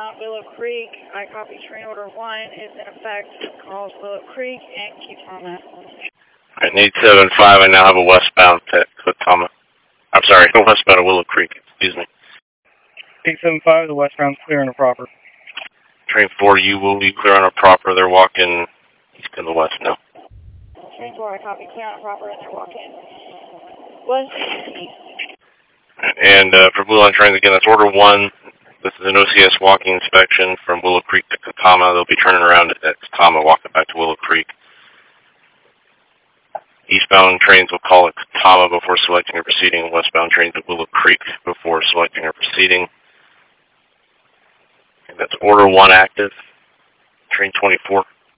Willow Creek. I copy train order 1 is in effect. Calls Willow Creek and keeps on that. Alright, 875, I now have a westbound at Katama. I'm sorry, westbound at Willow Creek, excuse me. 875, the westbound's clear and a proper. Train 4, you will be clear on a proper. They're walking east and the west now. Train 4, I copy clear on a proper and they're walking west. And for Blue Line trains, again, that's order 1. This is an OCS walking inspection from Willow Creek to Katama. They'll be turning around at Katama, walking back to Willow Creek. Eastbound trains will call at Katama before selecting or proceeding. Westbound trains at Willow Creek before selecting or proceeding. And that's order 1 active. Train 24.